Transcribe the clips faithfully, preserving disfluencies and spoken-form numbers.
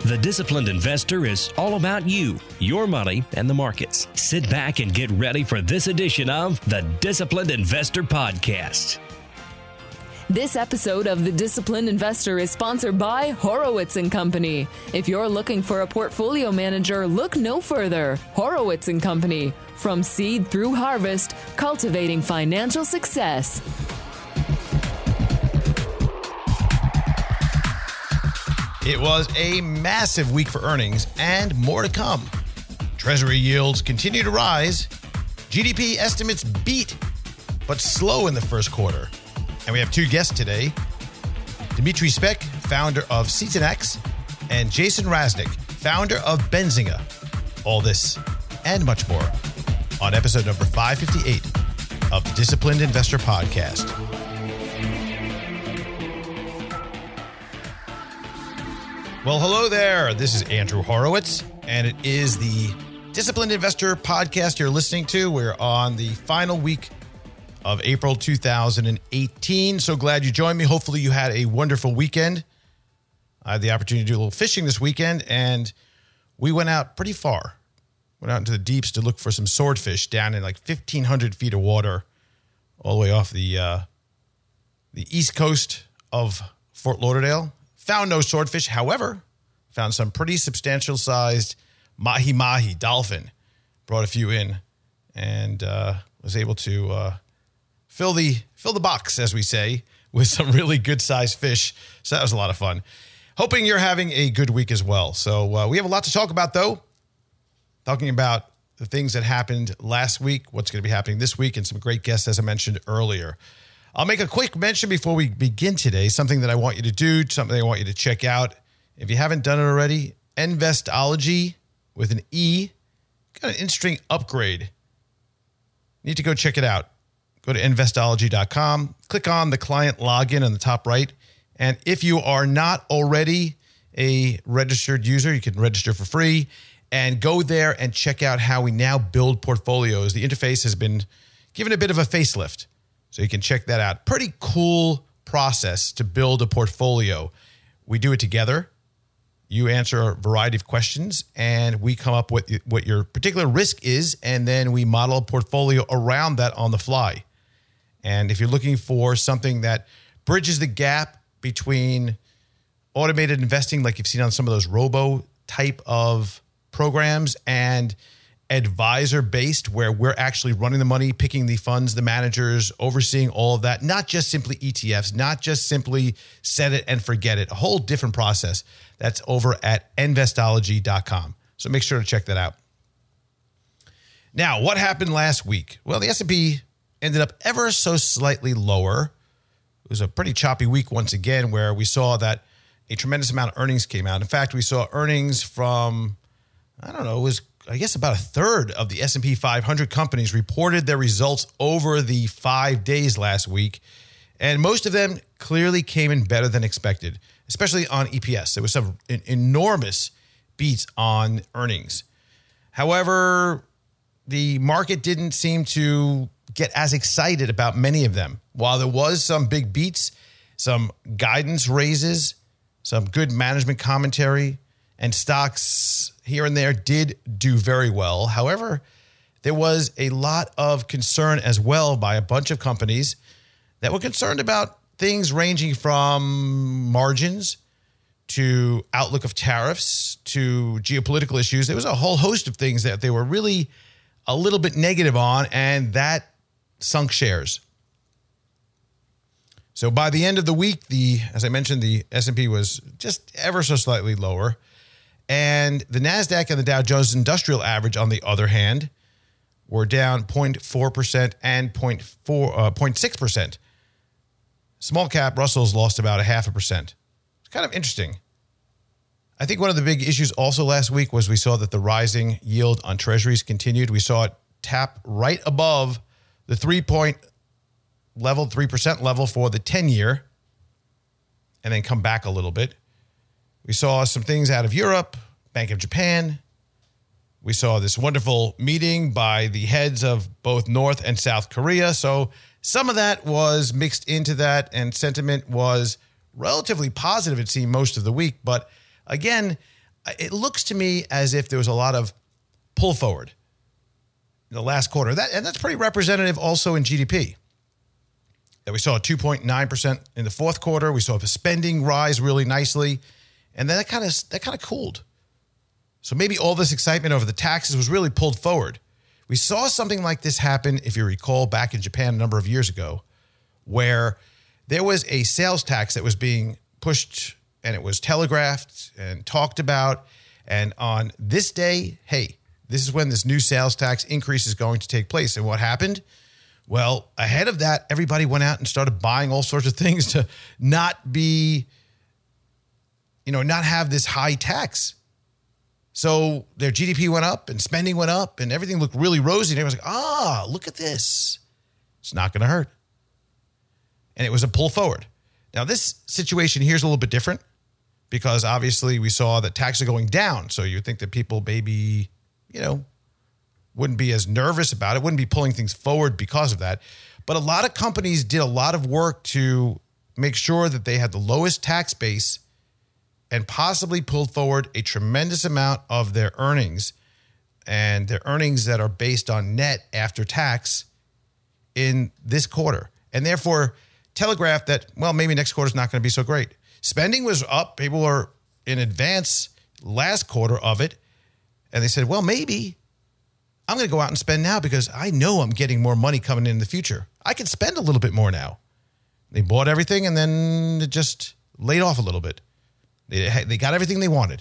The Disciplined Investor is all about you, your money, and the markets. Sit back and get ready for this edition of the Disciplined Investor Podcast. This episode of The Disciplined Investor is sponsored by Horowitz and Company. If you're looking for a portfolio manager, look no further. Horowitz and Company. From seed through harvest, cultivating financial success. It was a massive week for earnings and more to come. Treasury yields continue to rise. G D P estimates beat, but slow in the first quarter. And we have two guests today, Dmitry Spek, founder of Seasonex, and Jason Raznick, founder of Benzinga. All this and much more on episode number five fifty-eight of the Disciplined Investor Podcast. Well, hello there. This is Andrew Horowitz, and it is the Disciplined Investor Podcast you're listening to. We're on the final week of April two thousand eighteen. So glad you joined me. Hopefully you had a wonderful weekend. I had the opportunity to do a little fishing this weekend, and we went out pretty far. Went out into the deeps to look for some swordfish down in like fifteen hundred feet of water, all the way off the uh, the east coast of Fort Lauderdale. Found no swordfish. However, found some pretty substantial sized mahi-mahi, dolphin. Brought a few in and uh, was able to uh, fill the fill the box, as we say, with some really good sized fish. So that was a lot of fun. Hoping you're having a good week as well. So uh, we have a lot to talk about, though. Talking about the things that happened last week, what's going to be happening this week, and some great guests, as I mentioned earlier. I'll make a quick mention before we begin today, something that I want you to do, something I want you to check out. If you haven't done it already, Investology with an E, got an interesting upgrade. Need to go check it out. Go to investology dot com, click on the client login on the top right. And if you are not already a registered user, you can register for free and go there and check out how we now build portfolios. The interface has been given a bit of a facelift. So you can check that out. Pretty cool process to build a portfolio. We do it together. You answer a variety of questions, and we come up with what your particular risk is, and then we model a portfolio around that on the fly. And if you're looking for something that bridges the gap between automated investing, like you've seen on some of those robo type of programs, and advisor-based, where we're actually running the money, picking the funds, the managers, overseeing all of that, not just simply E T Fs, not just simply set it and forget it, a whole different process. That's over at investology dot com. So make sure to check that out. Now, what happened last week? Well, the S and P ended up ever so slightly lower. It was a pretty choppy week once again, where we saw that a tremendous amount of earnings came out. In fact, we saw earnings from, I don't know, it was I guess about a third of the S and P five hundred companies reported their results over the five days last week. And most of them clearly came in better than expected, especially on E P S. There was some enormous beats on earnings. However, the market didn't seem to get as excited about many of them. While there was some big beats, some guidance raises, some good management commentary, and stocks here and there did do very well. However, there was a lot of concern as well by a bunch of companies that were concerned about things ranging from margins to outlook of tariffs to geopolitical issues. There was a whole host of things that they were really a little bit negative on, and that sunk shares. So by the end of the week, the as I mentioned, the S and P was just ever so slightly lower. And the NASDAQ and the Dow Jones Industrial Average, on the other hand, were down zero point four percent and zero point four, uh, zero point six percent. Small cap Russell's lost about a half a percent. It's kind of interesting. I think one of the big issues also last week was we saw that the rising yield on treasuries continued. We saw it tap right above the three-point level, three percent level for the ten-year, and then come back a little bit. We saw some things out of Europe, Bank of Japan. We saw this wonderful meeting by the heads of both North and South Korea. So some of that was mixed into that, and sentiment was relatively positive, it seemed, most of the week. But again, it looks to me as if there was a lot of pull forward in the last quarter. That and that's pretty representative also in G D P. That we saw a two point nine percent in the fourth quarter. We saw the spending rise really nicely. And then that kind of that kind of cooled. So maybe all this excitement over the taxes was really pulled forward. We saw something like this happen, if you recall, back in Japan a number of years ago, where there was a sales tax that was being pushed and it was telegraphed and talked about. And on this day, hey, this is when this new sales tax increase is going to take place. And what happened? Well, ahead of that, everybody went out and started buying all sorts of things to not be, you know, not have this high tax. So their G D P went up and spending went up and everything looked really rosy. And everyone's like, ah, look at this. It's not going to hurt. And it was a pull forward. Now, this situation here is a little bit different because obviously we saw that taxes are going down. So you think that people maybe, you know, wouldn't be as nervous about it, wouldn't be pulling things forward because of that. But a lot of companies did a lot of work to make sure that they had the lowest tax base and possibly pulled forward a tremendous amount of their earnings and their earnings that are based on net after tax in this quarter. And therefore telegraphed that, well, maybe next quarter is not going to be so great. Spending was up. People were in advance last quarter of it. And they said, well, maybe I'm going to go out and spend now because I know I'm getting more money coming in, in the future. I can spend a little bit more now. They bought everything and then it just laid off a little bit. They, they got everything they wanted.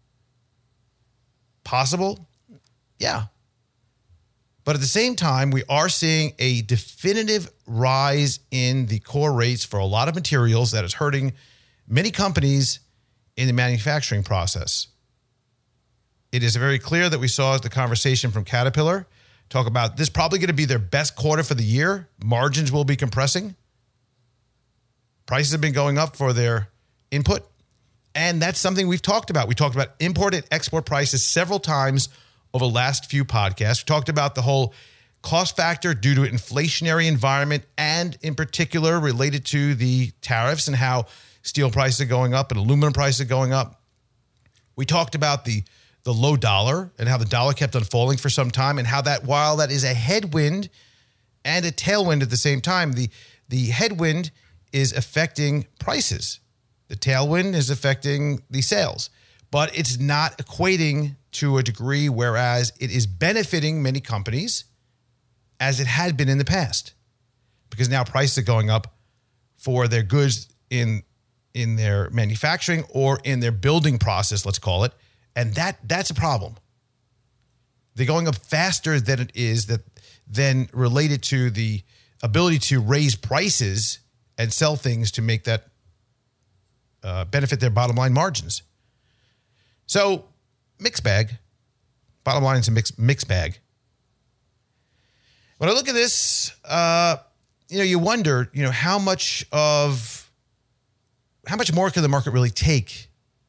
Possible? Yeah. But at the same time, we are seeing a definitive rise in the core rates for a lot of materials that is hurting many companies in the manufacturing process. It is very clear that we saw the conversation from Caterpillar talk about this probably going to be their best quarter for the year. Margins will be compressing. Prices have been going up for their input. And that's something we've talked about. We talked about import and export prices several times over the last few podcasts. We talked about the whole cost factor due to inflationary environment and in particular related to the tariffs and how steel prices are going up and aluminum prices are going up. We talked about the the low dollar and how the dollar kept on falling for some time and how that while that is a headwind and a tailwind at the same time, the, the headwind is affecting prices. The tailwind is affecting the sales, but it's not equating to a degree whereas it is benefiting many companies as it had been in the past because now prices are going up for their goods in, in their manufacturing or in their building process, let's call it. And that that's a problem. They're going up faster than it is that than related to the ability to raise prices and sell things to make that uh, benefit their bottom line margins. So mixed bag. Bottom line is a mixed mixed bag. When I look at this, uh, you know, you wonder, you know, how much of how much more can the market really take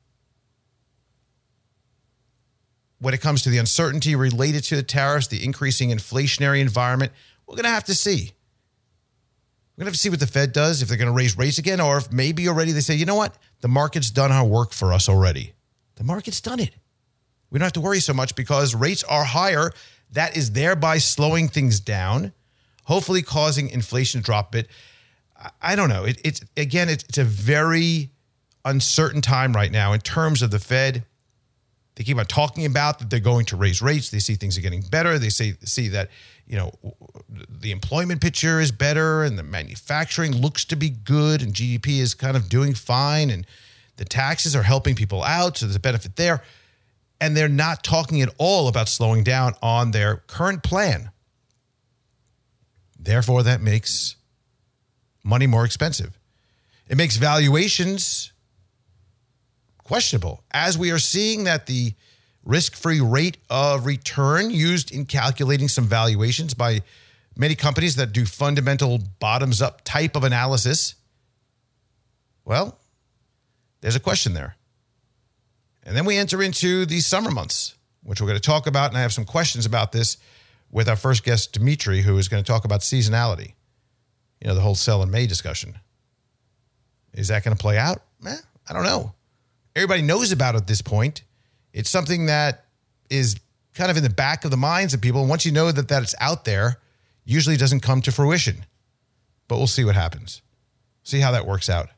when it comes to the uncertainty related to the tariffs, the increasing inflationary environment? We're going to have to see. We're going to have to see what the Fed does, if they're going to raise rates again, or if maybe already they say, you know what, the market's done our work for us already. The market's done it. We don't have to worry so much because rates are higher. That is thereby slowing things down, hopefully causing inflation to drop a bit. I don't know. It, it's again, it's, it's a very uncertain time right now in terms of the Fed. They keep on talking about that they're going to raise rates. They see things are getting better. They say see that, you know, the employment picture is better and the manufacturing looks to be good and G D P is kind of doing fine and the taxes are helping people out. So there's a benefit there. And they're not talking at all about slowing down on their current plan. Therefore, that makes money more expensive. It makes valuations questionable, as we are seeing that the risk-free rate of return used in calculating some valuations by many companies that do fundamental bottoms-up type of analysis, well, there's a question there. And then we enter into the summer months, which we're going to talk about, and I have some questions about this with our first guest, Dimitri, who is going to talk about seasonality. You know, the whole sell in May discussion. Is that going to play out? Eh, I don't know. Everybody knows about it at this point. It's something that is kind of in the back of the minds of people. And once you know that, that it's out there, usually doesn't come to fruition. But we'll see what happens. See how that works out.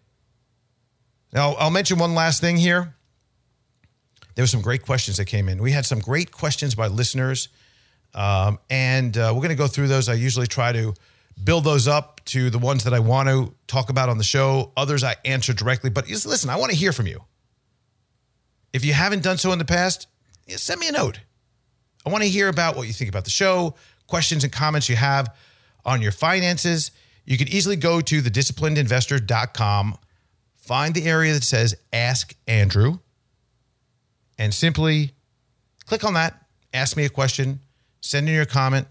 Now, I'll mention one last thing here. There were some great questions that came in. We had some great questions by listeners. Um, and uh, we're going to go through those. I usually try to build those up to the ones that I want to talk about on the show. Others I answer directly. But just listen, I want to hear from you. If you haven't done so in the past, send me a note. I want to hear about what you think about the show, questions and comments you have on your finances. You can easily go to the disciplined investor dot com, find the area that says Ask Andrew, and simply click on that, ask me a question, send in your comment,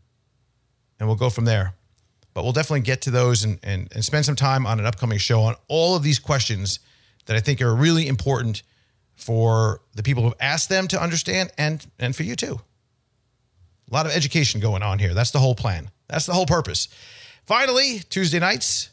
and we'll go from there. But we'll definitely get to those and, and, and spend some time on an upcoming show on all of these questions that I think are really important for the people who've asked them to understand and, and for you too. A lot of education going on here. That's the whole plan. That's the whole purpose. Finally, Tuesday nights,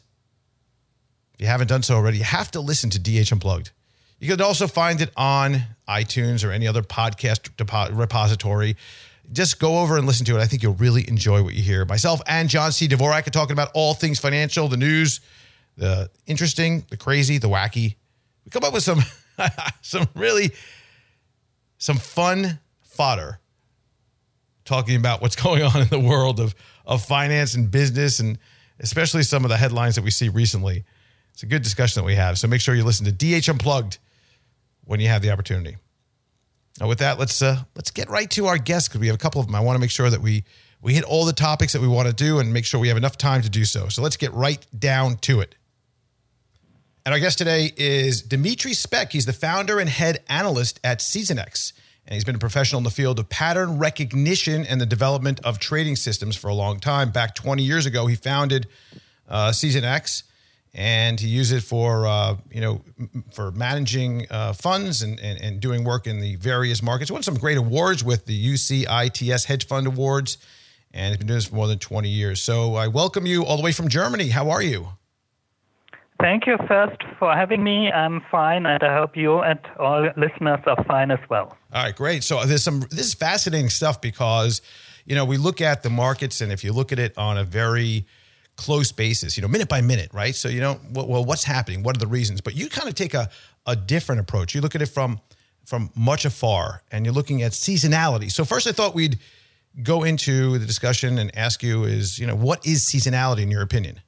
if you haven't done so already, you have to listen to D H Unplugged. You could also find it on iTunes or any other podcast depo- repository. Just go over and listen to it. I think you'll really enjoy what you hear. Myself and John C. Dvorak are talking about all things financial, the news, the interesting, the crazy, the wacky. We come up with some some really some fun fodder talking about what's going on in the world of, of finance and business, and especially some of the headlines that we see recently. It's a good discussion that we have. So make sure you listen to D H Unplugged when you have the opportunity. Now, with that, let's uh, let's get right to our guests, because we have a couple of them. I want to make sure that we we hit all the topics that we want to do and make sure we have enough time to do so. So let's get right down to it. And our guest today is Dimitri Speck. He's the founder and head analyst at SeasonX. And he's been a professional in the field of pattern recognition and the development of trading systems for a long time. Back twenty years ago, he founded uh, SeasonX, and he used it for, uh, you know, for managing uh, funds and, and, and doing work in the various markets. He won some great awards with the U C I T S Hedge Fund Awards, and he's been doing this for more than twenty years. So I welcome you all the way from Germany. How are you? Thank you first for having me. I'm fine, and I hope you and all listeners are fine as well. All right, great. So there's some this is fascinating stuff because, you know, we look at the markets, and if you look at it on a very close basis, you know, minute by minute, right? So, you know, well, what's happening? What are the reasons? But you kind of take a, a different approach. You look at it from from much afar, and you're looking at seasonality. So first, I thought we'd go into the discussion and ask you is, you know, what is seasonality in your opinion?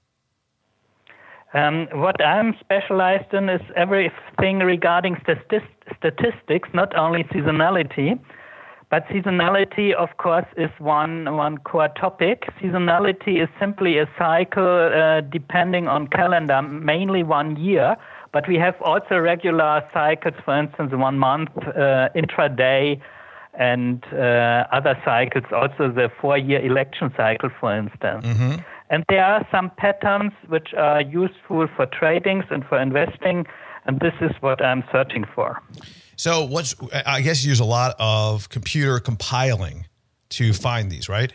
Um, what I'm specialized in is everything regarding stati- statistics, not only seasonality. But seasonality, of course, is one one core topic. Seasonality is simply a cycle uh, depending on calendar, mainly one year. But we have also regular cycles, for instance, one month, uh, intraday, and uh, other cycles, also the four-year election cycle, for instance. Mm-hmm. And there are some patterns which are useful for tradings and for investing, and this is what I'm searching for. So what's, I guess you use a lot of computer compiling to find these, right?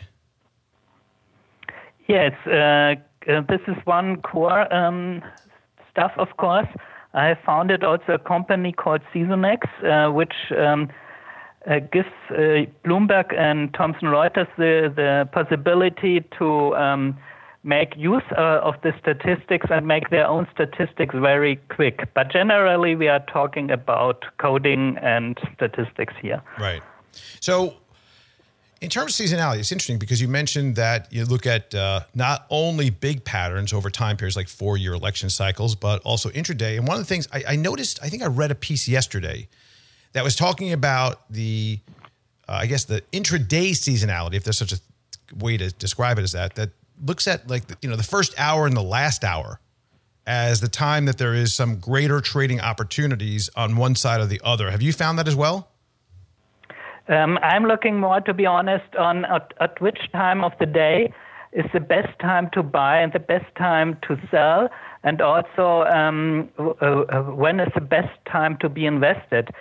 Yes, uh, uh, this is one core um, stuff, of course. I founded also a company called SeasonX, uh, which um, uh, gives uh, Bloomberg and Thomson Reuters the, the possibility to um, make use uh, of the statistics and make their own statistics very quick. But generally, we are talking about coding and statistics here. Right. So in terms of seasonality, it's interesting because you mentioned that you look at uh, not only big patterns over time periods like four-year election cycles, but also intraday. And one of the things I, I noticed, I think I read a piece yesterday that was talking about the, uh, I guess, the intraday seasonality, if there's such a way to describe it as that, that looks at like, the, you know, the first hour and the last hour as the time that there is some greater trading opportunities on one side or the other. Have you found that as well? Um, I'm looking more, to be honest, on at, at which time of the day is the best time to buy and the best time to sell, and also um, uh, when is the best time to be invested.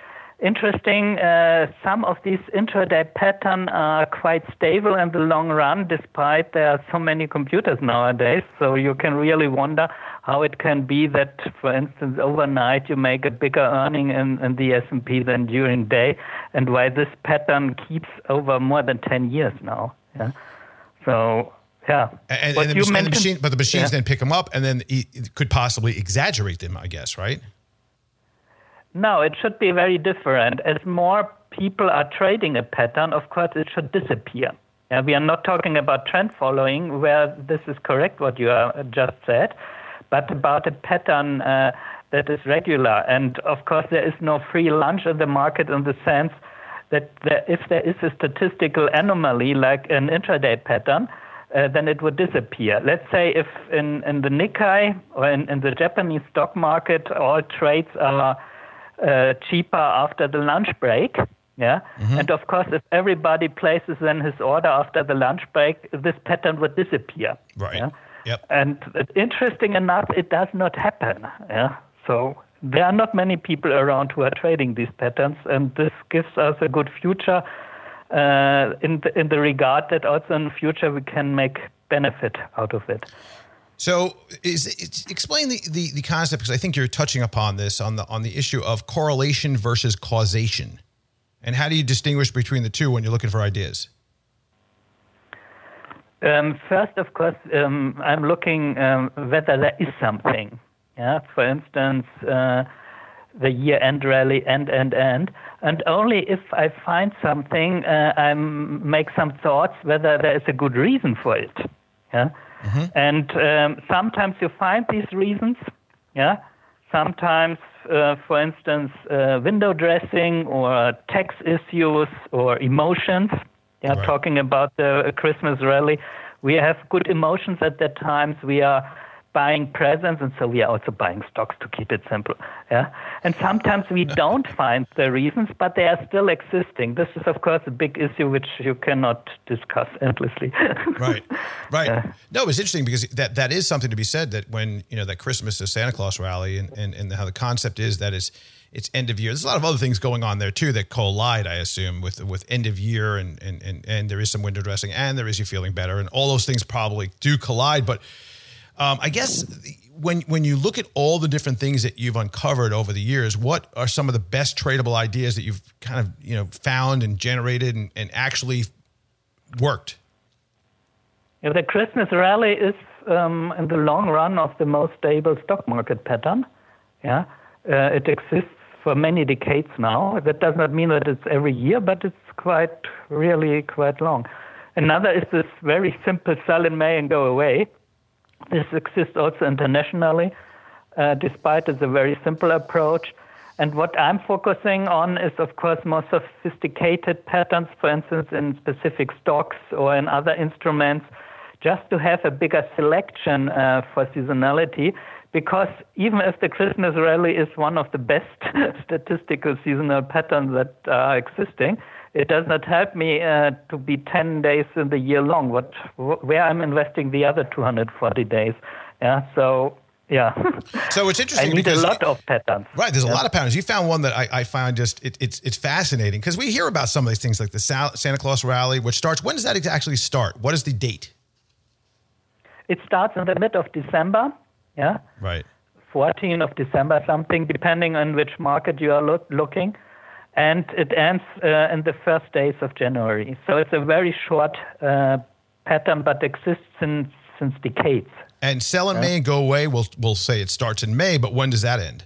interesting. Uh, some of these intraday patterns are quite stable in the long run, despite there are so many computers nowadays. So you can really wonder how it can be that, for instance, overnight you make a bigger earning in, in the S and P than during day, and why this pattern keeps over more than ten years now. Yeah. So, yeah. And, what and, the, you and mentioned, the machine, but the machines yeah. then pick them up and then e- could possibly exaggerate them, I guess, right? No, it should be very different. As more people are trading a pattern, of course, it should disappear. Yeah, we are not talking about trend following, where this is correct what you uh, just said, but about a pattern uh, that is regular. And of course, there is no free lunch in the market in the sense that there, if there is a statistical anomaly like an intraday pattern, uh, then it would disappear. Let's say if in, in the Nikkei or in, in the Japanese stock market, all trades are uh, cheaper after the lunch break. Yeah, mm-hmm. And of course, if everybody places then his order after the lunch break, this pattern would disappear. Right. Yeah? Yep. And interesting enough, it does not happen. Yeah. So there are not many people around who are trading these patterns, and this gives us a good future uh, in the, in the regard that also in the future we can make benefit out of it. So, is, is explain the, the, the concept, because I think you're touching upon this on the on the issue of correlation versus causation, and how do you distinguish between the two when you're looking for ideas? Um, first, of course, um, I'm looking um, whether there is something. Yeah, for instance, uh, the year-end rally, end, end, end, and only if I find something, uh, I make some thoughts whether there is a good reason for it. Yeah, mm-hmm. and um, sometimes you find these reasons. Yeah, sometimes, uh, for instance, uh, window dressing or tax issues or emotions. Yeah, right. Talking about the Christmas rally, we have good emotions at that times. We are buying presents, and so we are also buying stocks, to keep it simple. Yeah, and sometimes we don't find the reasons, but they are still existing. This is, of course, a big issue which you cannot discuss endlessly. Right, right. Yeah. No, it's interesting because that that is something to be said, that when, you know, that Christmas to Santa Claus rally, and, and, and how the concept is that it's it's end of year. There's a lot of other things going on there too that collide, I assume, with with end of year, and and and, and there is some window dressing, and there is you feeling better, and all those things probably do collide. But um, I guess when when you look at all the different things that you've uncovered over the years, what are some of the best tradable ideas that you've kind of, you know, found and generated and, and actually worked? Yeah, the Christmas rally is um, in the long run of the most stable stock market pattern. Yeah, uh, it exists for many decades now. That does not mean that it's every year, but it's quite, really quite long. Another is this very simple sell in May and go away. This exists also internationally, uh, despite it's a very simple approach. And what I'm focusing on is, of course, more sophisticated patterns, for instance, in specific stocks or in other instruments, just to have a bigger selection uh, for seasonality. Because even if the Christmas rally is one of the best statistical seasonal patterns that are existing, it does not help me uh, to be ten days in the year long. What, where I'm investing the other two hundred forty days. Yeah, so yeah. So it's interesting. I need because, a lot of patterns. Right, there's yeah. a lot of patterns. You found one that I, I find just it, it's it's fascinating, because we hear about some of these things like the Santa Claus rally, which starts. When does that actually start? What is the date? It starts in the mid of December. Yeah. Right. fourteenth of December, something, depending on which market you are lo- looking. And it ends uh, in the first days of January. So it's a very short uh, pattern, but exists since, since decades. And sell in yeah. May and go away, we'll, we'll say it starts in May, but when does that end?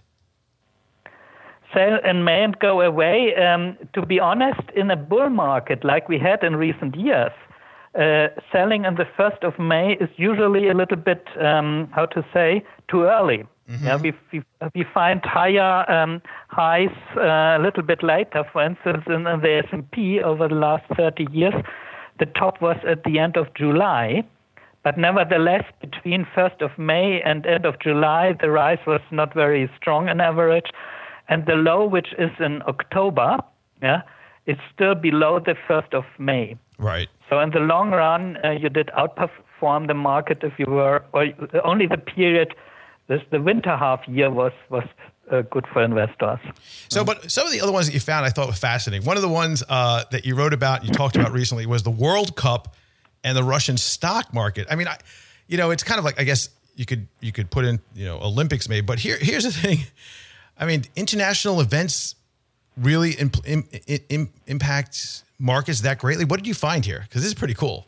Sell in May and go away, um, to be honest, in a bull market like we had in recent years, Uh, selling on the first of May is usually a little bit, um, how to say, too early. Mm-hmm. Yeah, we, we we find higher um, highs uh, a little bit later. For instance, in, in the S and P over the last thirty years, the top was at the end of July. But nevertheless, between first of May and end of July, the rise was not very strong on average. And the low, which is in October, yeah, is still below the first of May. Right. So in the long run, uh, you did outperform the market if you were, or only the period, this, the winter half year was was uh, good for investors. So, but some of the other ones that you found I thought were fascinating. One of the ones uh, that you wrote about, you talked about recently, was the World Cup and the Russian stock market. I mean, I, you know, it's kind of like, I guess you could you could put in, you know, Olympics maybe, but here here's the thing. I mean, international events really imp- im- im- impact markets that greatly. What did you find here? Because this is pretty cool.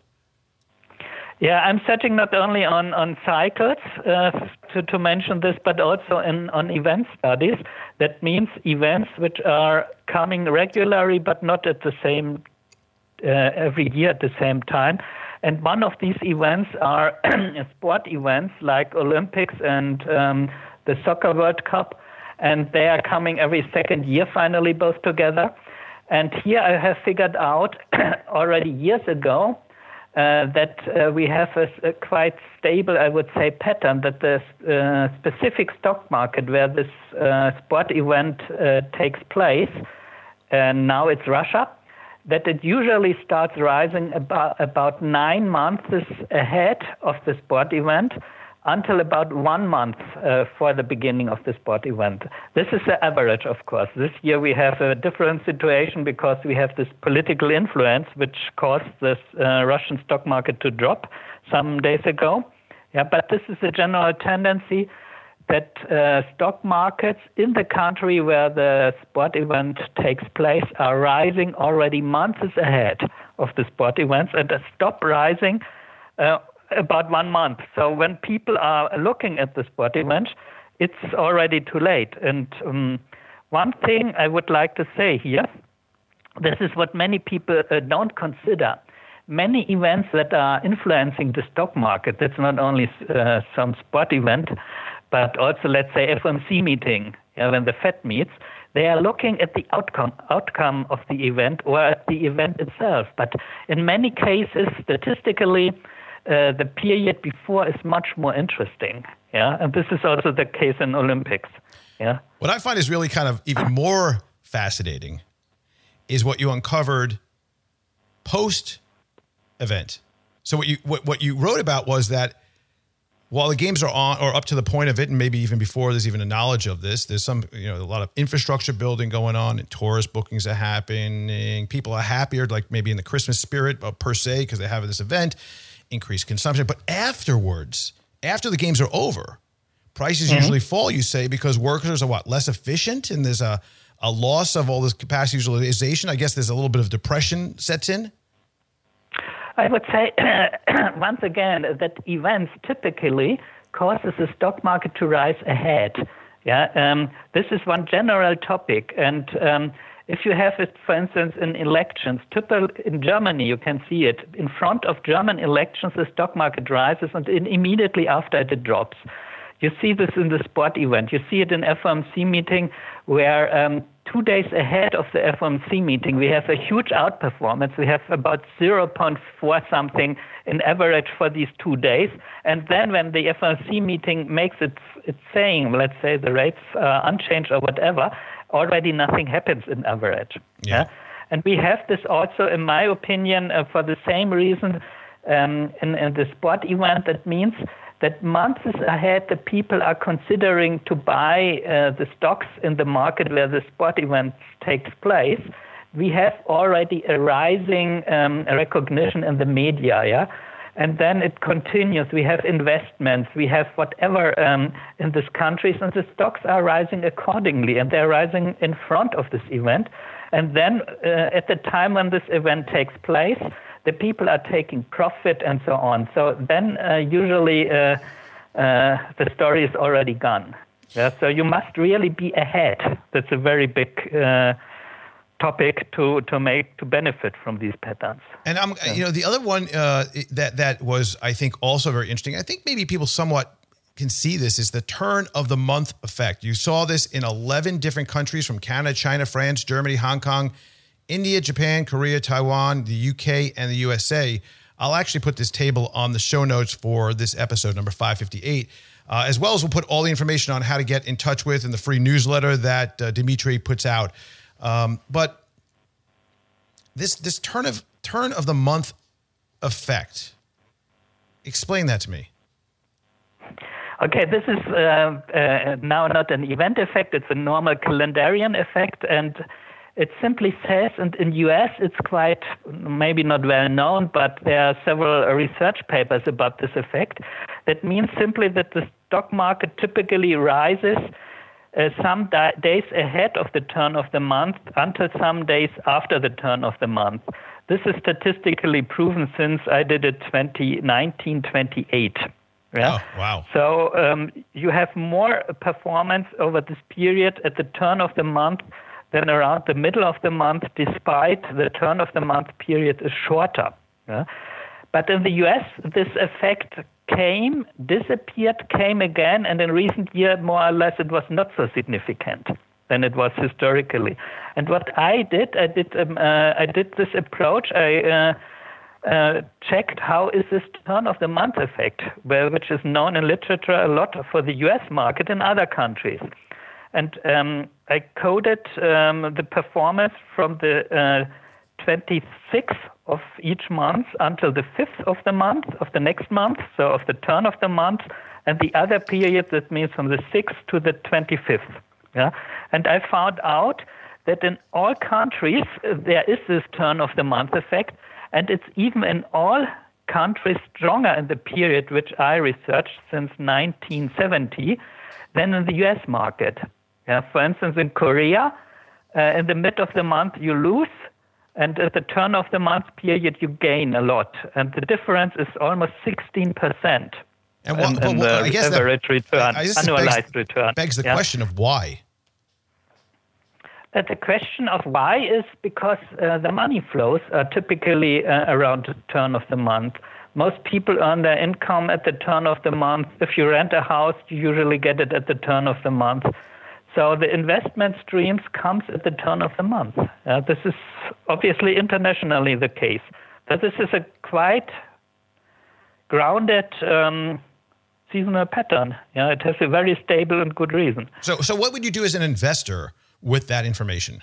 Yeah, I'm searching not only on, on cycles, uh, to, to mention this, but also in, on event studies. That means events which are coming regularly, but not at the same, uh, every year at the same time. And one of these events are sport events like Olympics and um, the Soccer World Cup. And they are coming every second year, finally, both together. And here I have figured out already years ago Uh, that uh, we have a, a quite stable, I would say, pattern that the uh, specific stock market where this uh, sport event uh, takes place, and now it's Russia, that it usually starts rising about, about nine months ahead of the sport event until about one month uh, for the beginning of the sport event. This is the average, of course. This year we have a different situation because we have this political influence which caused this uh, Russian stock market to drop some days ago. Yeah, but this is a general tendency that uh, stock markets in the country where the sport event takes place are rising already months ahead of the sport events and stop rising uh, about one month. So when people are looking at the sport event, it's already too late. And um, one thing I would like to say here, this is what many people uh, don't consider. Many events that are influencing the stock market, that's not only uh, some sport event, but also, let's say, F O M C meeting, yeah, when the Fed meets, they are looking at the outcome outcome of the event or at the event itself. But in many cases, statistically, Uh, the period before is much more interesting, yeah, and this is also the case in Olympics, yeah. What I find is really kind of even more fascinating is what you uncovered post-event. So what you what, what you wrote about was that while the games are on or up to the point of it, and maybe even before there's even a knowledge of this, there's some, you know, a lot of infrastructure building going on and tourist bookings are happening. People are happier, like maybe in the Christmas spirit per se, because they have this event. Increased consumption. But afterwards, after the games are over, prices mm-hmm. usually fall, you say, because workers are what, less efficient, and there's a, a loss of all this capacity utilization. I guess there's a little bit of depression sets in. I would say, once again, that events typically causes the stock market to rise ahead. Yeah, um, this is one general topic. And um, if you have it, for instance, in elections, typically in Germany, you can see it. In front of German elections, the stock market rises, and immediately after it, it drops. You see this in the sport event. You see it in F O M C meeting, where um, two days ahead of the F O M C meeting, we have a huge outperformance. We have about zero point four something in average for these two days. And then when the F O M C meeting makes its, its saying, let's say the rates are unchanged or whatever, already nothing happens in average. Yeah. yeah? And we have this also, in my opinion, uh, for the same reason um, in, in the sport event. That means that months ahead, the people are considering to buy uh, the stocks in the market where the sport event takes place. We have already a rising um, recognition in the media, yeah? And then it continues. We have investments. We have whatever um, in these countries, and the stocks are rising accordingly, and they're rising in front of this event. And then uh, at the time when this event takes place, the people are taking profit and so on. So then uh, usually uh, uh, the story is already gone. Yeah? So you must really be ahead. That's a very big uh, topic to to make to benefit from these patterns. And I'm, yeah. you know, the other one uh, that that was, I think, also very interesting. I think maybe people somewhat can see this is the turn of the month effect. You saw this in eleven different countries, from Canada, China, France, Germany, Hong Kong, India, Japan, Korea, Taiwan, the U K, and the U S A. I'll actually put this table on the show notes for this episode, number five fifty-eight, uh, as well as we'll put all the information on how to get in touch with in the free newsletter that uh, Dimitri puts out. Um, but this this turn of turn of the month effect, explain that to me. Okay, this is uh, uh, now not an event effect, it's a normal calendarian effect, and it simply says, and in U S it's quite, maybe not well known, but there are several research papers about this effect. That means simply that the stock market typically rises uh, some di- days ahead of the turn of the month until some days after the turn of the month. This is statistically proven since I did it twenty nineteen twenty-eight. Yeah. Oh, wow. So um, you have more performance over this period at the turn of the month than around the middle of the month, despite the turn of the month period is shorter. Yeah? But in the U S, this effect came, disappeared, came again, and in recent years, more or less, it was not so significant than it was historically. And what I did, I did, um, uh, I did this approach. I uh, uh, checked how is this turn of the month effect, well, which is known in literature a lot for the U S market and other countries. And um, I coded um, the performance from the uh, twenty-sixth of each month until the fifth of the month, of the next month, so of the turn of the month, and the other period, that means from the sixth to the twenty-fifth. Yeah? And I found out that in all countries, uh, there is this turn of the month effect, and it's even in all countries stronger in the period which I researched since nineteen seventy than in the U S market. Yeah, for instance, in Korea, uh, in the mid of the month you lose, and at the turn of the month period you gain a lot. And the difference is almost sixteen percent. And what, in, but, in well, the I guess average that, return, I guess annualized begs, return. begs the yeah? question of why. Uh, the question of why is because uh, the money flows are typically uh, around the turn of the month. Most people earn their income at the turn of the month. If you rent a house, you usually get it at the turn of the month. So the investment streams comes at the turn of the month. Uh, this is obviously internationally the case. But this is a quite grounded um, seasonal pattern. Yeah, it has a very stable and good reason. So, so what would you do as an investor with that information?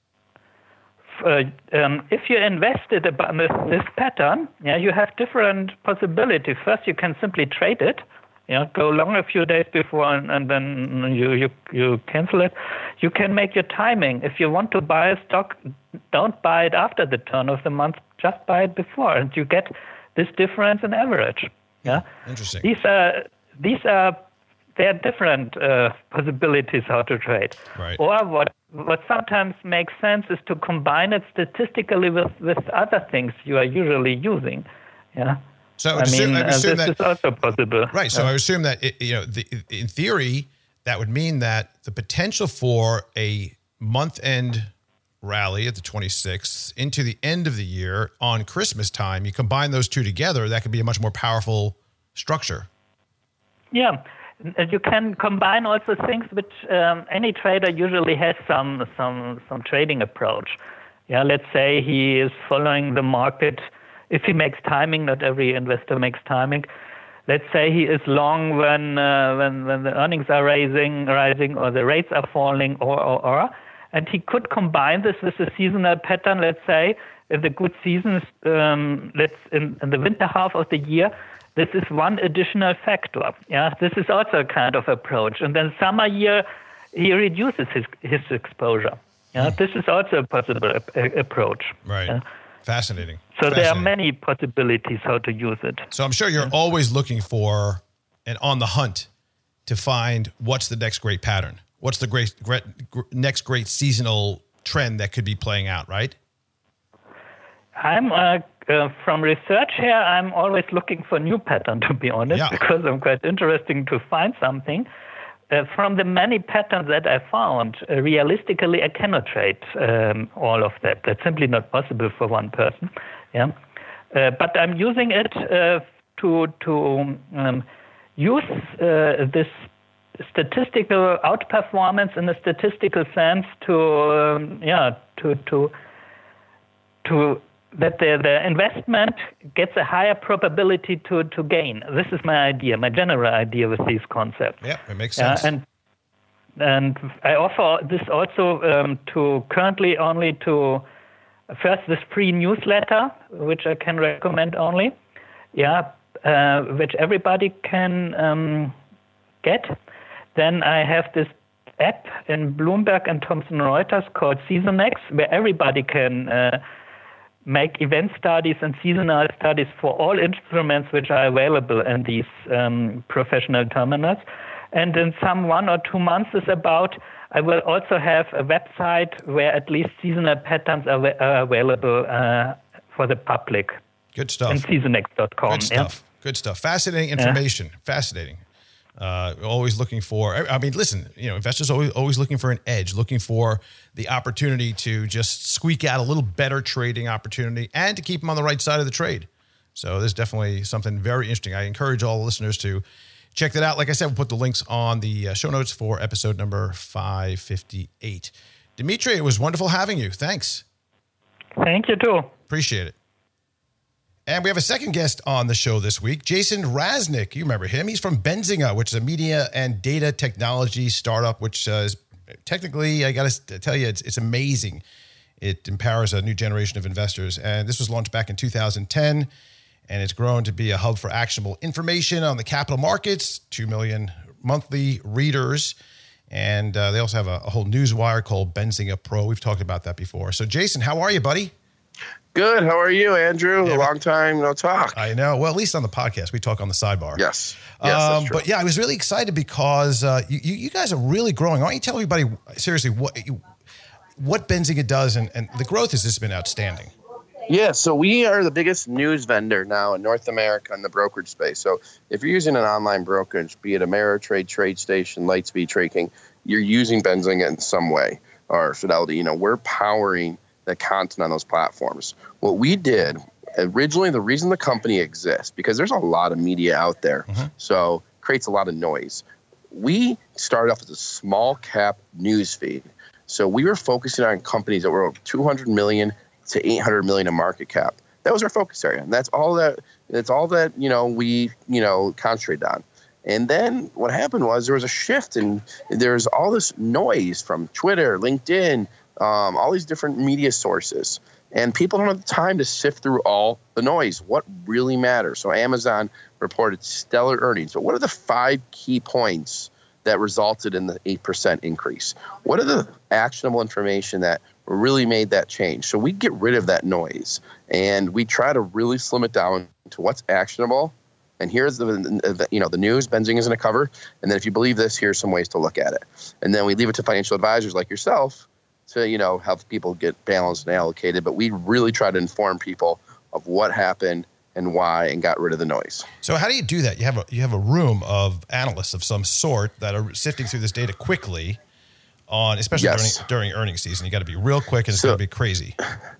Uh, um, if you invested about this, this pattern, yeah, you have different possibilities. First, you can simply trade it. Yeah, go long a few days before and, and then you, you you cancel it. You can make your timing. If you want to buy a stock, don't buy it after the turn of the month. Just buy it before, and you get this difference in average. Yeah, interesting. These are these are there are different uh, possibilities how to trade. Right. Or what what sometimes makes sense is to combine it statistically with, with other things you are usually using. Yeah. So I assume, mean, I assume this that, is also possible. Right. So I assume that, it, you know, the, in theory, that would mean that the potential for a month-end rally at the twenty-sixth into the end of the year on Christmas time, you combine those two together, that could be a much more powerful structure. Yeah. You can combine also things which um, any trader usually has some some some trading approach. Yeah. Let's say he is following the market. If he makes timing, not every investor makes timing. Let's say he is long when uh, when when the earnings are rising, rising, or the rates are falling, or or or, and he could combine this with a seasonal pattern. Let's say in the good seasons, um, let's in, in the winter half of the year, this is one additional factor. Yeah, this is also a kind of approach. And then summer year, he reduces his his exposure. Yeah, mm. This is also a possible a- approach. Right. Yeah? Fascinating. So Fascinating. there are many possibilities how to use it. So I'm sure you're yeah. always looking for and on the hunt to find what's the next great pattern. What's the great, great next great seasonal trend that could be playing out, right? I'm uh, uh, from research here. I'm always looking for new pattern, to be honest, yeah. because I'm quite interested to find something. Uh, from the many patterns that I found, uh, realistically, I cannot trade um, all of that. That's simply not possible for one person. Yeah, uh, but I'm using it uh, to to um, use uh, this statistical outperformance in a statistical sense to um, yeah to to to that the, the investment gets a higher probability to, to gain. This is my idea, my general idea with these concepts. Yeah, it makes sense. Uh, and and I offer this also um, to currently only to first this free newsletter, which I can recommend only. Yeah, uh, which everybody can um, get. Then I have this app in Bloomberg and Thomson Reuters called SeasonX, where everybody can uh, make event studies and seasonal studies for all instruments which are available in these um, professional terminals. And in some one or two months is about, I will also have a website where at least seasonal patterns are, are available uh, for the public. Good stuff. And seasonx dot com. Good stuff. Yeah. Good stuff. Fascinating information. Yeah. Fascinating. Uh, always looking for, I mean, listen, you know, investors always always looking for an edge, looking for the opportunity to just squeak out a little better trading opportunity and to keep them on the right side of the trade. So there's definitely something very interesting. I encourage all the listeners to check that out. Like I said, we'll put the links on the uh, show notes for episode number five fifty-eight. Dimitri, it was wonderful having you. Thanks. Thank you too. Appreciate it. And we have a second guest on the show this week, Jason Raznick. You remember him. He's from Benzinga, which is a media and data technology startup, which uh, is technically, I got to tell you, it's, it's amazing. It empowers a new generation of investors. And this was launched back in two thousand ten, and it's grown to be a hub for actionable information on the capital markets, two million monthly readers. And uh, they also have a, a whole news wire called Benzinga Pro. We've talked about that before. So, Jason, how are you, buddy? Good. How are you, Andrew? Yeah, a long time no talk. I know. Well, at least on the podcast, we talk on the sidebar. Yes. um, Yes, that's true. But yeah, I was really excited because uh, you, you guys are really growing. Why don't you tell everybody seriously what you, what Benzinga does, and, and the growth has just been outstanding. Yeah, so we are the biggest news vendor now in North America in the brokerage space. So if you're using an online brokerage, be it Ameritrade, TradeStation, Lightspeed Trading, you're using Benzinga in some way, or Fidelity. You know, we're powering the content on those platforms. What we did originally, the reason the company exists, because there's a lot of media out there, mm-hmm. so creates a lot of noise. We started off as a small cap news feed. So we were focusing on companies that were over two hundred million to eight hundred million in market cap. That was our focus area. And that's all that, that's all that, you know, we, you know, concentrated on. And then what happened was there was a shift, and there's all this noise from Twitter, LinkedIn, um, all these different media sources. And people don't have the time to sift through all the noise. What really matters? So Amazon reported stellar earnings. But what are the five key points that resulted in the eight percent increase? What are the actionable information that really made that change? So we get rid of that noise, and we try to really slim it down to what's actionable. And here's the, the you know, the news Benzinga is going to cover. And then if you believe this, here's some ways to look at it. And then we leave it to financial advisors like yourself to, you know, help people get balanced and allocated. But we really try to inform people of what happened and why, and got rid of the noise. So how do you do that? You have a you have a room of analysts of some sort that are sifting through this data quickly, on especially yes. during, during earnings season. You got to be real quick, and it's so, going to be crazy.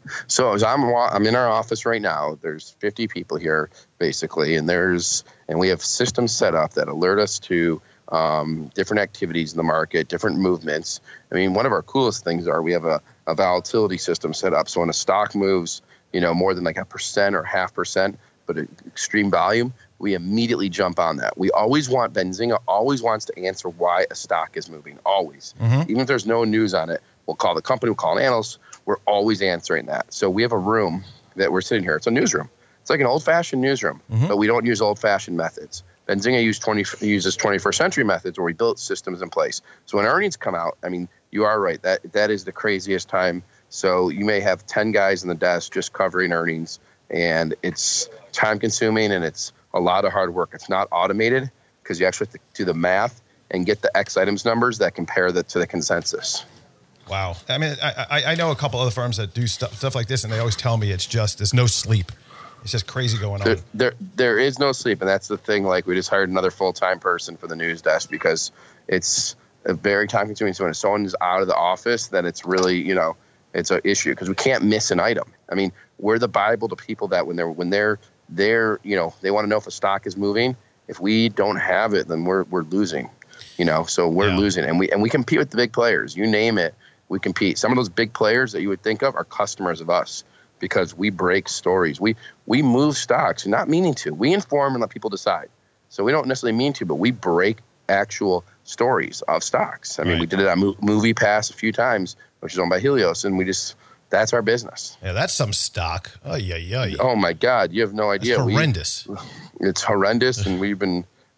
So as I'm I'm in our office right now. There's fifty people here basically, and there's and we have systems set up that alert us to um, different activities in the market, different movements. I mean, one of our coolest things are we have a, a volatility system set up. So when a stock moves, you know, more than like a percent or half percent, but extreme volume, we immediately jump on that. We always want, Benzinga always wants to answer why a stock is moving, always. Mm-hmm. Even if there's no news on it, we'll call the company, we'll call an analyst, we're always answering that. So we have a room that we're sitting here. It's a newsroom. It's like an old-fashioned newsroom, mm-hmm. but we don't use old-fashioned methods. Benzinga use twenty, uses twenty-first century methods where we built systems in place. So when earnings come out, I mean, you are right. That That is the craziest time. So you may have ten guys in the desk just covering earnings, and it's time-consuming, and it's a lot of hard work. It's not automated because you actually have to do the math and get the X items numbers that compare that to the consensus. Wow. I mean, I, I know a couple other firms that do stuff, stuff like this, and they always tell me it's just, there's no sleep. It's just crazy going on. There, there, there is no sleep, and that's the thing. Like, we just hired another full-time person for the news desk because it's a very time-consuming. So when someone's out of the office, then it's really, you know, it's an issue because we can't miss an item. I mean, we're the Bible to people that when they're when they're they're you know they want to know if a stock is moving. If we don't have it, then we're we're losing. You know, so we're yeah. losing, and we and we compete with the big players. You name it, we compete. Some of those big players that you would think of are customers of us because we break stories. We we move stocks, not meaning to. We inform and let people decide. So we don't necessarily mean to, but we break actual stories of stocks. I mean, right. we did it on MoviePass a few times, which is owned by Helios, and we just, that's our business. Yeah, that's some stock. Oh, yeah, yeah. Oh, my God. You have no idea. It's horrendous. We, it's horrendous, and we've been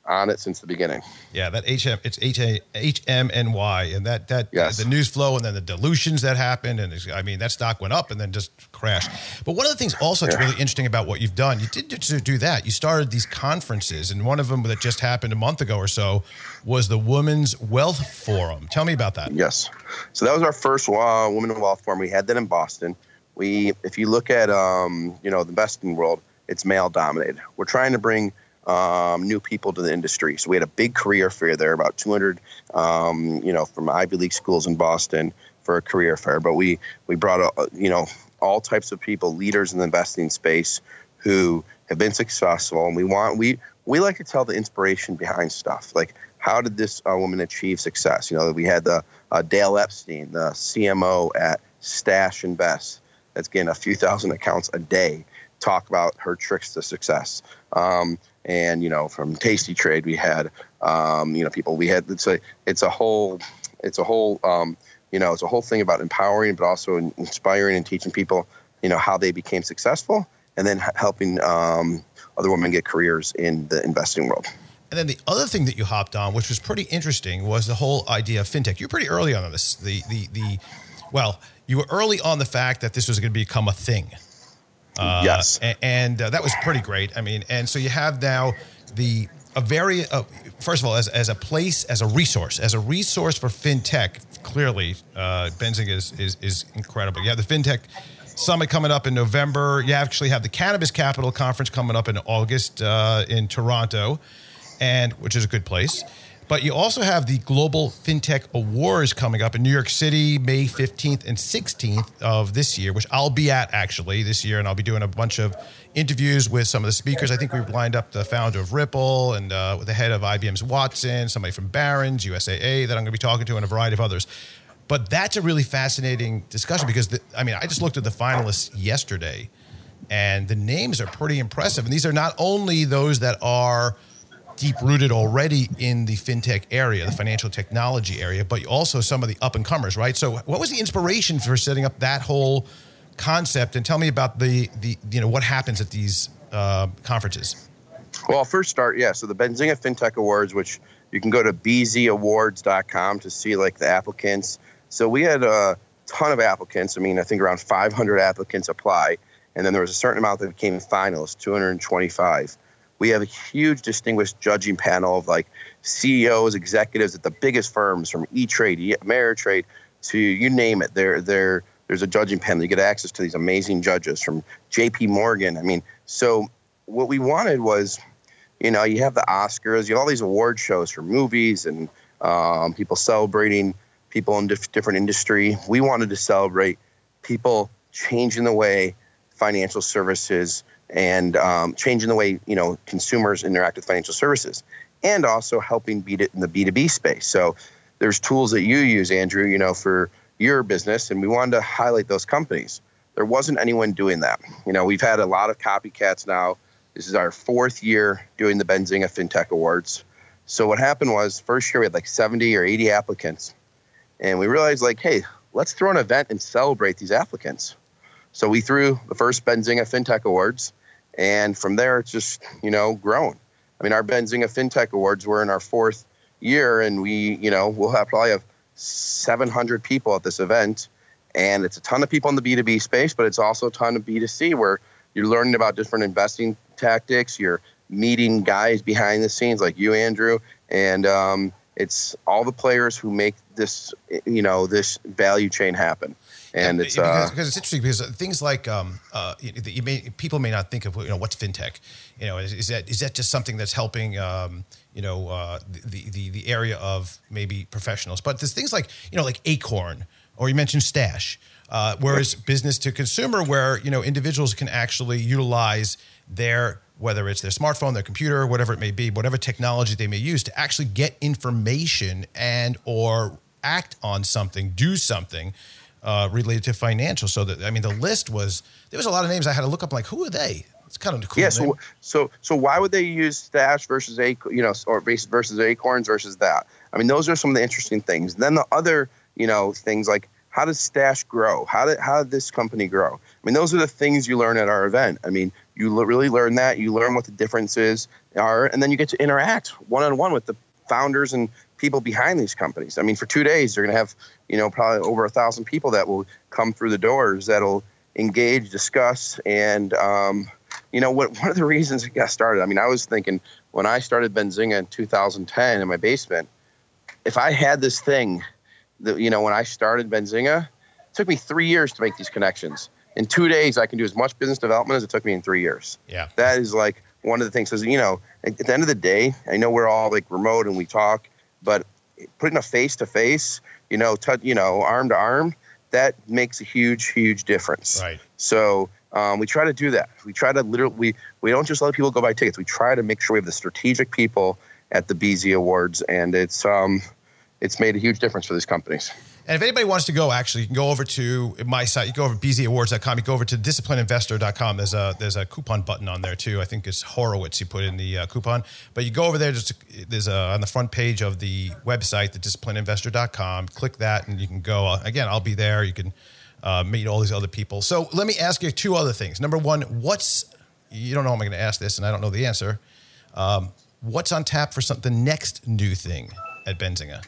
on it since the beginning. Yeah, that H M, it's H A H M N Y, and that that yes. the news flow, and then the dilutions that happened, and it's, I mean that stock went up and then just crashed. But one of the things also that's really interesting about what you've done, you did just do that. You started these conferences, and one of them that just happened a month ago or so was the Women's Wealth Forum. Tell me about that. Yes, so that was our first uh, Women's Wealth Forum. We had that in Boston. We, if you look at um, you know the investing world, it's male dominated. We're trying to bring Um, new people to the industry. So we had a big career fair there, about two hundred, um, you know, from Ivy League schools in Boston for a career fair. But we, we brought, a, you know, all types of people, leaders in the investing space who have been successful. And we want, we, we like to tell the inspiration behind stuff. Like, how did this uh, woman achieve success? You know, we had the uh, Dale Epstein, the C M O at Stash Invest, that's getting a few thousand accounts a day, talk about her tricks to success. Um, And, you know, from Tasty Trade, we had, um, you know, people, we had, it's a, it's a whole, it's a whole, um, you know, it's a whole thing about empowering, but also inspiring and teaching people, you know, how they became successful, and then helping um, other women get careers in the investing world. And then the other thing that you hopped on, which was pretty interesting, was the whole idea of fintech. You're pretty early on this. The, the, the, well, you were early on the fact that this was going to become a thing. Uh, yes. And, and uh, that was pretty great. I mean, and so you have now the, a very, uh, first of all, as, as a place, as a resource, as a resource for fintech, clearly, uh, Benzinga is, is, is incredible. You have the FinTech Summit coming up in November. You actually have the Cannabis Capital Conference coming up in August uh, in Toronto, and which is a good place. But you also have the Global FinTech Awards coming up in New York City, May fifteenth and sixteenth of this year, which I'll be at actually this year. And I'll be doing a bunch of interviews with some of the speakers. I think we've lined up the founder of Ripple and uh, with the head of I B M's Watson, somebody from Barron's, U S A A that I'm going to be talking to, and a variety of others. But that's a really fascinating discussion because, the, I mean, I just looked at the finalists yesterday, and the names are pretty impressive. And these are not only those that are deep-rooted already in the fintech area, the financial technology area, but also some of the up-and-comers, right? So what was the inspiration for setting up that whole concept? And tell me about the, the you know, what happens at these uh, conferences. Well, I'll first start, yeah, so the Benzinga FinTech Awards, which you can go to b z awards dot com to see, like, the applicants. So we had a ton of applicants. I mean, I think around five hundred applicants apply, and then there was a certain amount that became finalists, two hundred twenty-five. We have a huge distinguished judging panel of like C E Os, executives at the biggest firms from E-Trade, Ameritrade, to you name it. They're, they're, there's a judging panel. You get access to these amazing judges from J P Morgan. I mean, so what we wanted was, you know, you have the Oscars, you have all these award shows for movies and um, people celebrating people in diff- different industry. We wanted to celebrate people changing the way financial services and um, changing the way, you know, consumers interact with financial services, and also helping beat it in the B two B space. So there's tools that you use, Andrew, you know, for your business, and we wanted to highlight those companies. There wasn't anyone doing that. You know, we've had a lot of copycats now. This is our fourth year doing the Benzinga FinTech Awards. So what happened was, first year we had like seventy or eighty applicants, and we realized like, hey, let's throw an event and celebrate these applicants. So we threw the first Benzinga FinTech Awards. And from there, it's just, you know, grown. I mean, our Benzinga FinTech Awards, we're in our fourth year, and we, you know, we'll have probably have seven hundred people at this event. And it's a ton of people in the B two B space, but it's also a ton of B two C where you're learning about different investing tactics. You're meeting guys behind the scenes like you, Andrew. And um, it's all the players who make this, you know, this value chain happen. And yeah, it's because, uh, because it's interesting because things like um, uh, you, you may, people may not think of, you know, what's fintech. You know, is, is that is that just something that's helping um, you know uh, the, the the area of maybe professionals? But there's things like, you know, like Acorn, or you mentioned Stash, uh, whereas business to consumer, where, you know, individuals can actually utilize their, whether it's their smartphone, their computer, whatever it may be, whatever technology they may use to actually get information and or act on something, do something uh, related to financial. So that, I mean, the list was, there was a lot of names I had to look up, like, who are they? It's kind of cool. Yeah. So, so, so why would they use Stash versus a, you know, or versus Acorns versus that? I mean, those are some of the interesting things. Then the other, you know, things like, how does Stash grow? How did how did this company grow? I mean, those are the things you learn at our event. I mean, You l- really learn that. You learn what the differences are, and then you get to interact one-on-one with the founders and people behind these companies. I mean, for two days, you're going to have, you know, probably over a thousand people that will come through the doors that'll engage, discuss, and, um, you know, what one of the reasons it got started, I mean, I was thinking when I started Benzinga in two thousand ten in my basement, if I had this thing that, you know, when I started Benzinga, it took me three years to make these connections. In two days, I can do as much business development as it took me in three years. Yeah. That is like one of the things. Because, you know, at the end of the day, I know we're all like remote and we talk, but putting a face to face, you know, touch, you know, arm to arm, that makes a huge, huge difference. Right. So um, we try to do that. We try to literally, we, we don't just let people go buy tickets. We try to make sure we have the strategic people at the B Z Awards, and it's um, it's made a huge difference for these companies. And if anybody wants to go, actually, you can go over to my site. You go over to b z awards dot com. You go over to discipline investor dot com. There's a there's a coupon button on there too. I think it's Horowitz. You put in the uh, coupon, but you go over there. Just there's a, on the front page of the website, the discipline investor dot com. Click that, and you can go. Uh, again, I'll be there. You can uh, meet all these other people. So let me ask you two other things. Number one, what's you don't know I'm going to ask this, and I don't know the answer. Um, what's on tap for some, the next new thing at Benzinga?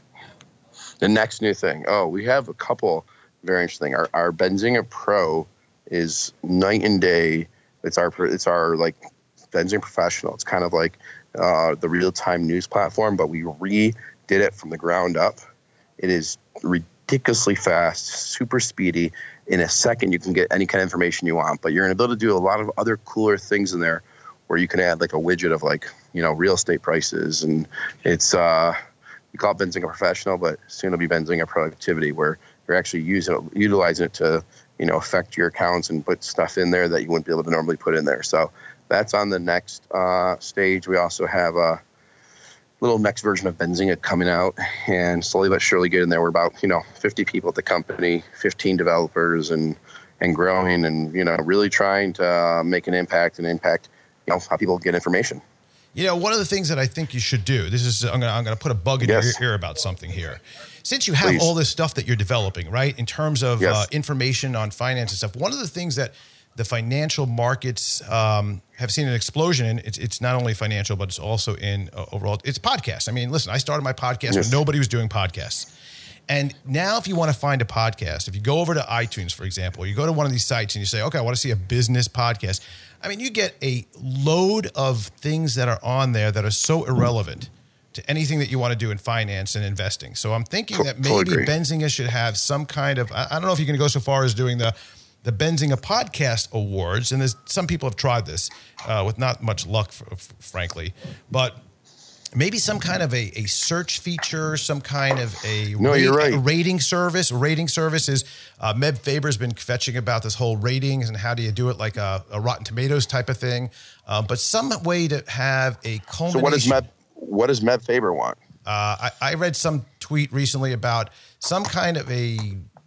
The next new thing. Oh, we have a couple very interesting. Our our Benzinga Pro is night and day. It's our it's our like Benzinga Professional. It's kind of like uh, the real time news platform, but we redid it from the ground up. It is ridiculously fast, super speedy. In a second, you can get any kind of information you want. But you're going to be able to do a lot of other cooler things in there, where you can add like a widget of like you know real estate prices, and it's. Uh, We call it Benzinga Professional, but soon it'll be Benzinga Productivity, where you're actually using it, utilizing it to, you know, affect your accounts and put stuff in there that you wouldn't be able to normally put in there. So that's on the next uh, stage. We also have a little next version of Benzinga coming out, and slowly but surely get in there. We're about, you know, fifty people at the company, fifteen developers, and and growing, and you know, really trying to uh, make an impact and impact, you know, how people get information. You know, one of the things that I think you should do, this is, I'm going to I'm going to put a bug in yes. your ear about something here. Since you have Please. all this stuff that you're developing, right, in terms of yes. uh, information on finance and stuff, one of the things that the financial markets um, have seen an explosion in, it's, it's not only financial, but it's also in uh, overall, it's podcasts. I mean, listen, I started my podcast yes. when nobody was doing podcasts. And now if you want to find a podcast, if you go over to iTunes, for example, you go to one of these sites and you say, okay, I want to see a business podcast. I mean, you get a load of things that are on there that are so irrelevant to anything that you want to do in finance and investing. So I'm thinking that maybe totally Benzinga should have some kind of, I don't know if you can go so far as doing the, the Benzinga Podcast Awards. And there's some people have tried this uh, with not much luck, for, frankly, but maybe some kind of a, a search feature, some kind of a, no, rate, you're right. a rating service. A rating service is, uh, Meb Faber's been fetching about this whole ratings and how do you do it like a, a Rotten Tomatoes type of thing. Uh, but some way to have a culmination. So what does Meb, what does Meb Faber want? Uh, I, I read some tweet recently about some kind of a,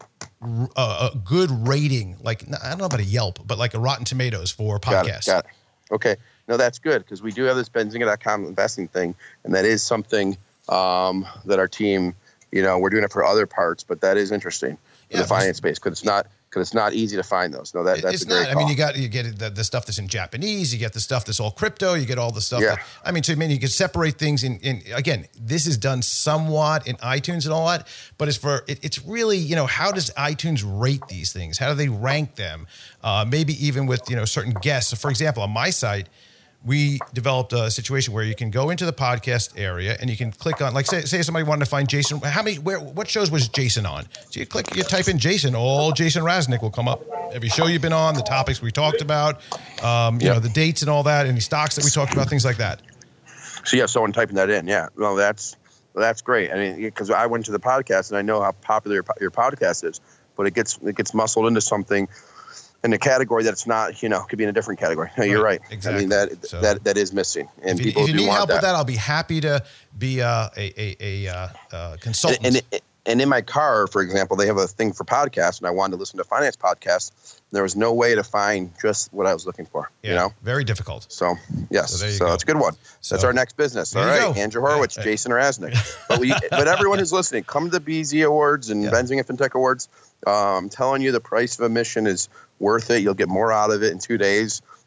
a, a good rating, like, I don't know about a Yelp, but like a Rotten Tomatoes for podcasts. Got it, got it. Okay. No, that's good, because we do have this Benzinga dot com investing thing, and that is something um, that our team, you know, we're doing it for other parts, but that is interesting in yeah, the finance space, because it's not because it's not easy to find those. No, that, that's it's a great not. call. I mean, you got you get the, the stuff that's in Japanese, you get the stuff that's all crypto, you get all the stuff. Yeah. That, I mean, so I mean, you can separate things in. in again, this is done somewhat in iTunes and all that, but it's for it, it's really, you know, how does iTunes rate these things? How do they rank them? Uh, maybe even with, you know, certain guests. So for example, on my site, we developed a situation where you can go into the podcast area and you can click on, like, say, say somebody wanted to find Jason. How many, where, what shows was Jason on? So you click, you type in Jason, all Jason Raznick will come up. Every show you've been on, the topics we talked about, um, you yep. know, the dates and all that, any stocks that we talked about, things like that. So you have someone typing that in. Yeah. Well, that's, well, that's great. I mean, because I went to the podcast and I know how popular your, your podcast is, but it gets, it gets muscled into something in a category that it's not, you know, could be in a different category. No, you're right. right. Exactly. I mean, that so, that that is missing, and if you, people if you do need want help that. with that, I'll be happy to be uh, a a, a uh, uh, consultant. And, and, and in my car, for example, they have a thing for podcasts, and I wanted to listen to finance podcasts. There was no way to find just what I was looking for. Yeah, you know, very difficult. So yes, so, so that's a good one. So, that's our next business. All right, go. Andrew Horowitz, yeah. Jason Raznick. but we, but everyone who's listening, come to the B Z Awards and yeah. Benzinga FinTech Awards. Um, I'm telling you, the price of admission is worth it. You'll get more out of it in two days.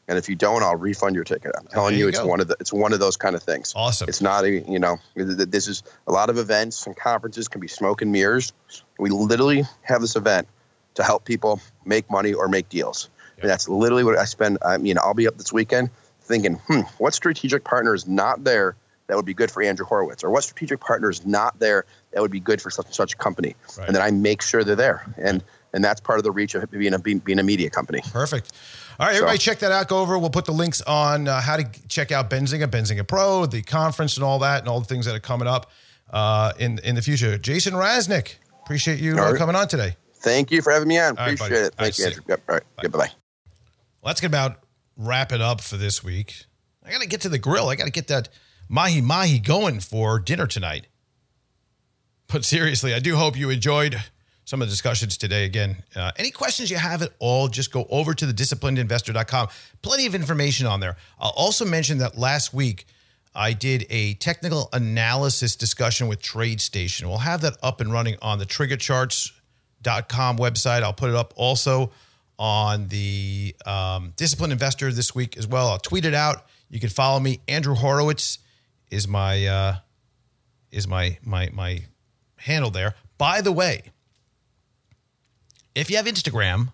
And if you don't, I'll refund your ticket. I'm telling you, you it's go. one of the, it's one of those kind of things. Awesome. It's not a, you know, this is a lot of events and conferences can be smoke and mirrors. We literally have this event to help people make money or make deals. Yep. And that's literally what I spend. I mean, I'll be up this weekend thinking, hmm, what strategic partner is not there that would be good for Andrew Horowitz? Or what strategic partner is not there that would be good for such and such a company? Right. And then I make sure they're there. And and that's part of the reach of being a, being a media company. Perfect. All right, everybody, so, check that out. Go over. We'll put the links on uh, how to check out Benzinga, Benzinga Pro, the conference and all that, and all the things that are coming up uh, in in the future. Jason Raznick, appreciate you uh, coming on today. Thank you for having me on. All Appreciate right, it. Thank right, you, Andrew. Yep. All right. Bye. Goodbye. Well, that's going to about wrap it up for this week. I got to get to the grill. I got to get that mahi mahi going for dinner tonight. But seriously, I do hope you enjoyed some of the discussions today. Again, uh, any questions you have at all, just go over to the disciplined investor dot com. Plenty of information on there. I'll also mention that last week I did a technical analysis discussion with TradeStation. We'll have that up and running on the trigger charts dot com website. I'll put it up also on the um, Disciplined Investor this week as well. I'll tweet it out. You can follow me. Andrew Horowitz is my uh, is my my my handle there. By the way, if you have Instagram,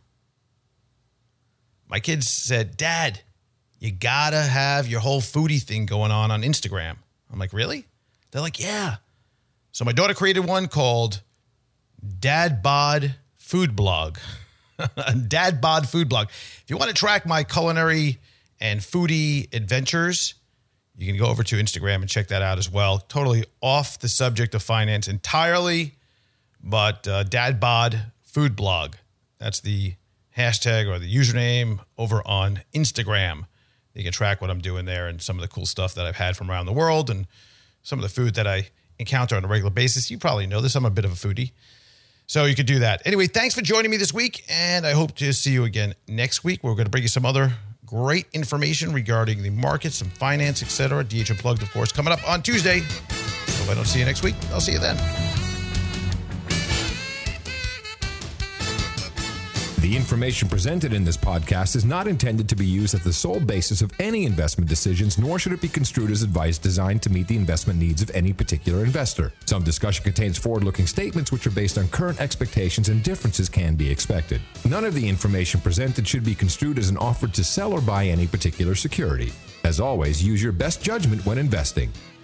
my kids said, Dad, you gotta have your whole foodie thing going on on Instagram. I'm like, really? They're like, yeah. So my daughter created one called Dad Bod Food Blog. Dad Bod Food Blog. If you want to track my culinary and foodie adventures, you can go over to Instagram and check that out as well. Totally off the subject of finance entirely, but uh, Dad Bod Food Blog. That's the hashtag or the username over on Instagram. You can track what I'm doing there and some of the cool stuff that I've had from around the world and some of the food that I encounter on a regular basis. You probably know this. I'm a bit of a foodie. So you could do that. Anyway, thanks for joining me this week, and I hope to see you again next week. We're going to bring you some other great information regarding the markets, some finance, et cetera. D H Unplugged, of course, coming up on Tuesday. So if I don't see you next week, I'll see you then. The information presented in this podcast is not intended to be used as the sole basis of any investment decisions, nor should it be construed as advice designed to meet the investment needs of any particular investor. Some discussion contains forward-looking statements which are based on current expectations, and differences can be expected. None of the information presented should be construed as an offer to sell or buy any particular security. As always, use your best judgment when investing.